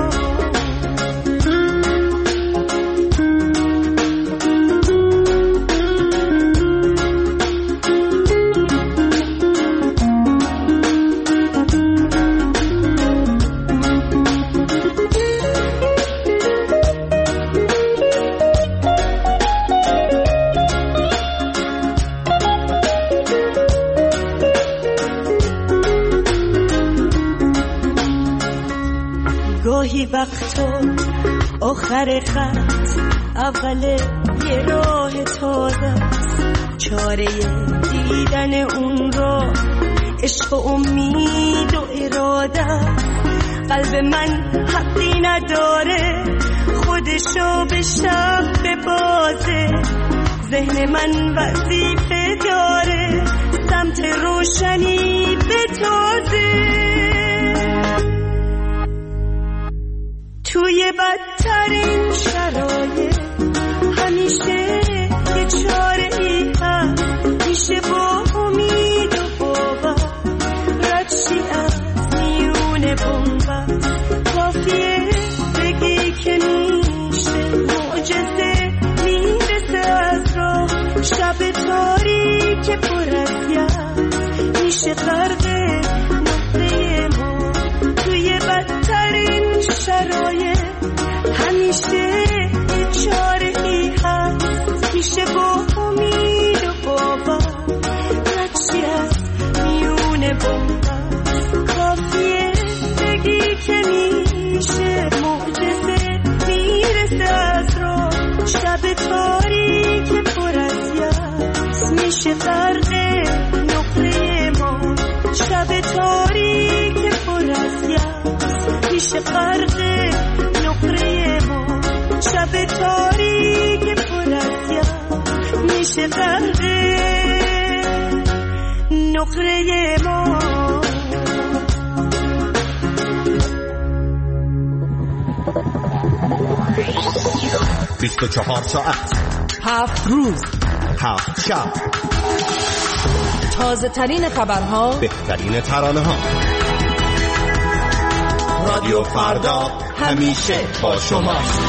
Speaker 24: گاهی وقتا آخر خط اول یه راه تازه است، چاره دیدن اون را عشق و امید و اراده. قلب من حقی نداره خودشو به شب ببازه، ذهن من وظیفه داره سمت روشنی بتازه. توی بدترین شرایط همیشه یه چاره ای هست، میشه با امید و باور رد شی از میون بنبست. کافیه بگی که میشه معجزه میرسه از راه. شب تاریک پر از یأس میشه غرق نقطه ما. توی بدترین شرایط همیشه یه چاره ای هست، میشه با امید و باور رد شی از میون بنبست. کافیه بگی که میشه معجزه میرسه از راه. شب تاریک پر از یأس میشه غرق نقره ما. شب تاریک پر از یأس میشه غرق نقره ما. شب تاریک پر از یأس میشه غرق نقره ما.
Speaker 10: بیست و چهار ساعت، هفت روز، هفت شب،
Speaker 25: تازه ترین خبرها،
Speaker 10: بهترین ترانه ها. رادیو فردا همیشه با شماست.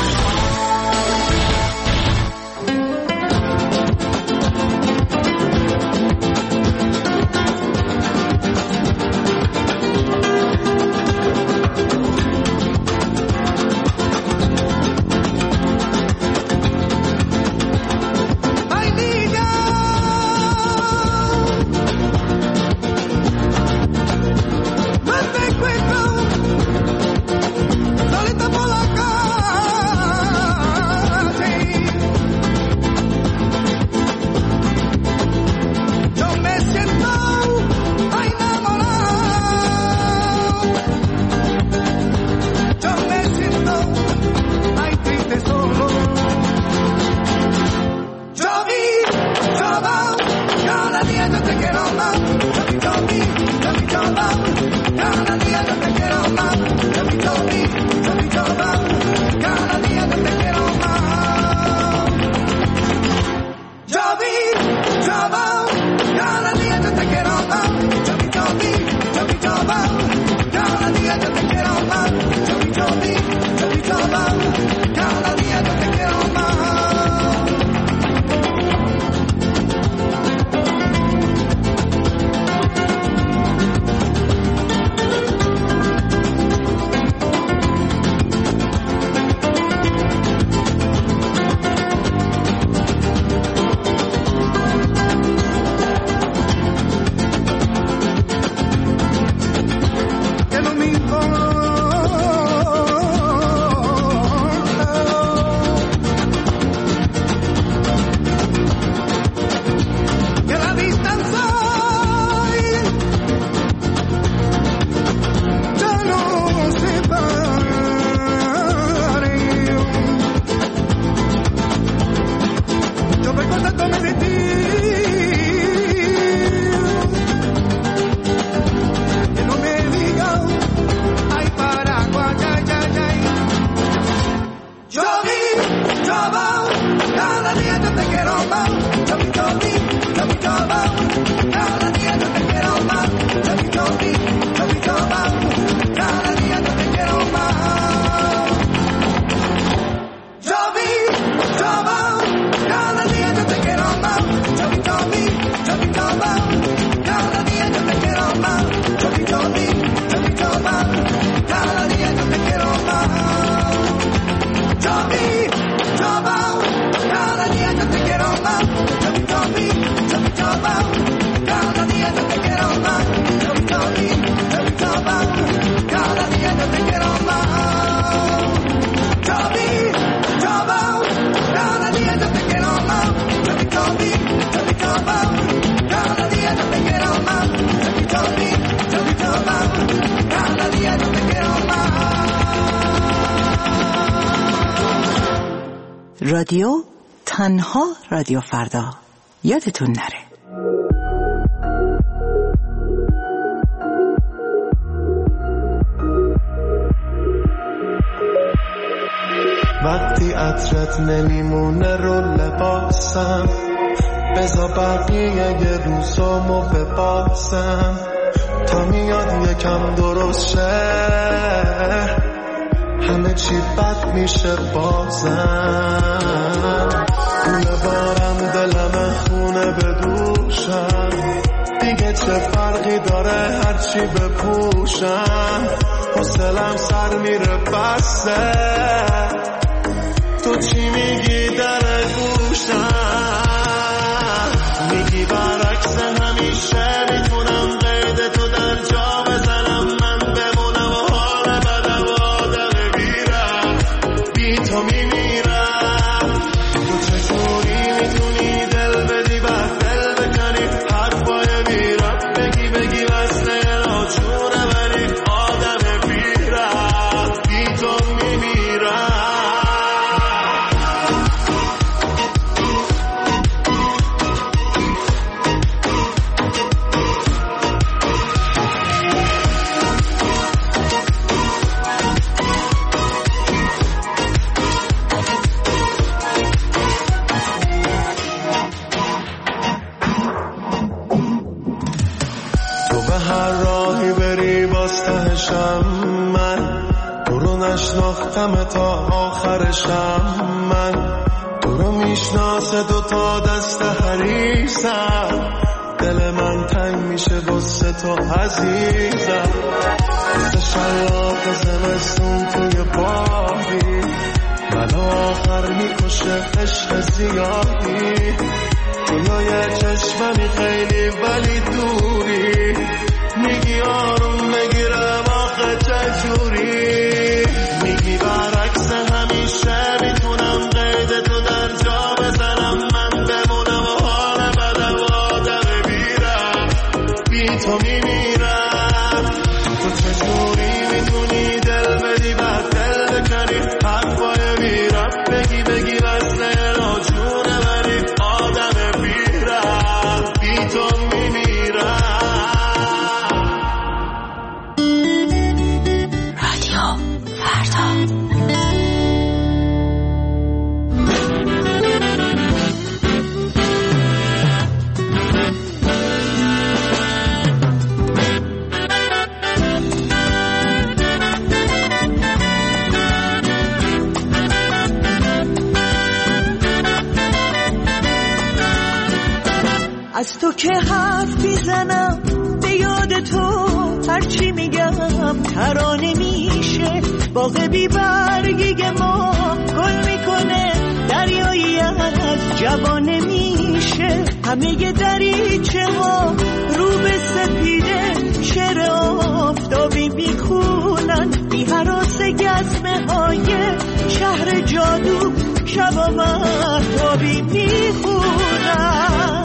Speaker 3: رادیو تنها رادیو فردا، یادتون نره.
Speaker 4: وقتی عطرت نمیمونه رو لباسم، بذار بقیه یه روزامو بباسم تا میاد یکم درست شه، همه چی بد میشه بازم. خونه بارم دلم خونه بدوشم، دیگه چه فرقی داره هرچی بپوشم، حوصلم سر میره بسته، تو چی میگی در گوشم، میگی برعکس همیشه میتونم قید تو در جا بزنم، من بمونم و حال بدم آدم بیرم بی تو میمیرم، تو چجوری میتونی دل بدی بعد دل بکنی، حرفای بیرم بگی بگی وصله ناچونه ولی آدم بیرم بی تو میمیرم. من تو رو نشناختم تا آخرشم، من تو رو میشناسه دو تا دست حریصم، دل من تنگ میشه واسه تو عزیزم، مثل شلاق زمستون توی باغی، من آخر میکشه عشق زیادی، جلوی چشممی خیلی ولی دوری، میگی آروم بگیرم آخه چجوری، میگی برعکس همیشه میتونم قید تو در جا بزنم، من بمونم و حال بدم آدم بیرم بی تو میمیرم، تو چجوری میتونی دل بدی بعد دل بکنی، حرفای بیرم بگی بگی وصله ناجونه ولی آدم بیرم بی تو میمیرم.
Speaker 24: از تو که حرف میزنم به یاد تو، هرچی میگم ترانه میشه، باغ بی برگی ما گل میکنه، دریایی از جوانه میشه، همه دریچه ها رو به سپیده، شعر آفتابی میخونن، بی هراس گزمه های شهر جادو، شبا مهتابی میخونن.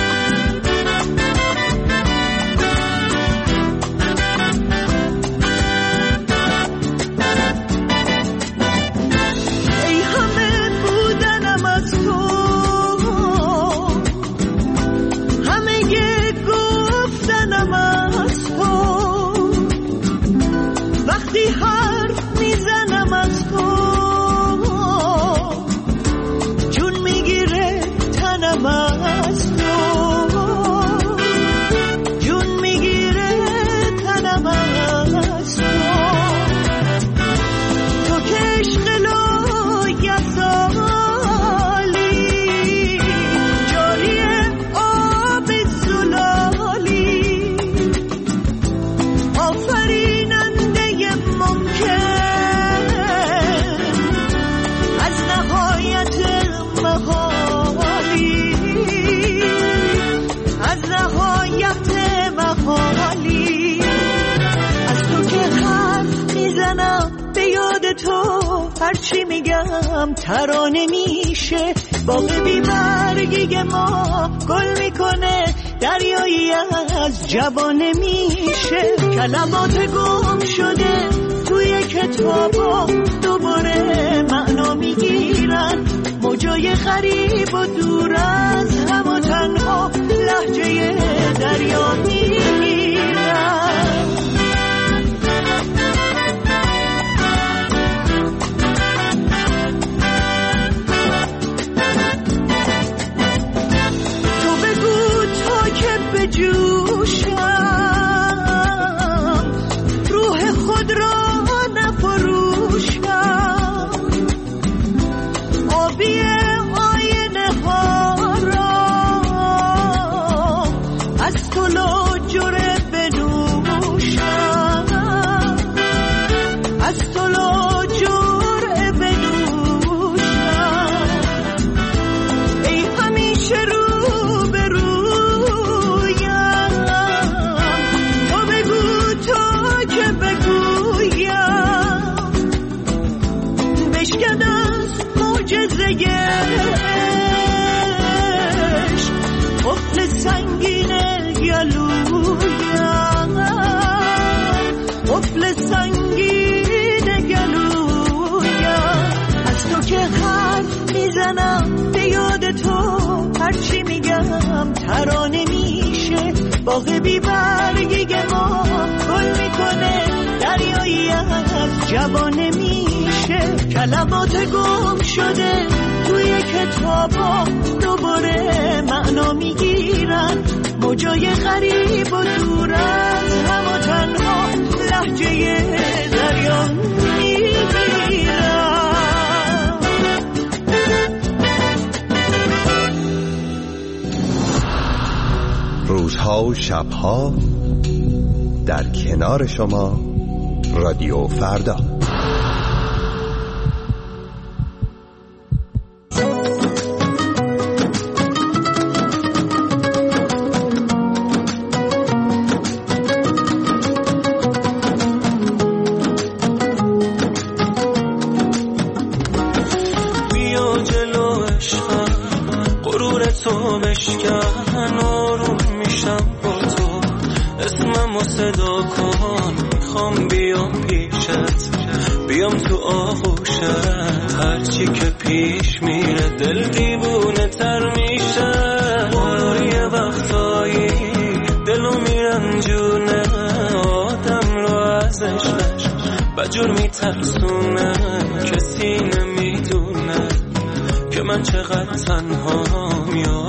Speaker 24: هرچی میگم ترانه میشه، باغ بی برگی ما گل میکنه، دریایی از جوانه میشه، کلمات گم شده توی کتابا دوباره معنا میگیرن، موج قفل سنگینه گلویم قفل سنگینه گلویم از تو که حرف میزنم به یاد تو هرچی میگم ترانه میشه باغ بی برگی ما گل میکنه دریایی از جوانه میشه کلمات گم شده توی کتابا دوباره معنا میگیرن موجای غریب و دور از هم و تنها لحجه دریا میگیرن
Speaker 2: روزها و شبها در کنار شما رادیو فردا.
Speaker 4: بیا جلو عشقم غرور تو بشکن آروم میشم با تو اسممو صدا کن میخوام بیام پیشت بیام تو آغوشت هرچی که پیش میره دل دیوونه تر میشه برو یه وقتایی دلو میرنجونه آدم رو از عشقش بجور میترسونه کسی نمیدونه که من چقدر تنها میام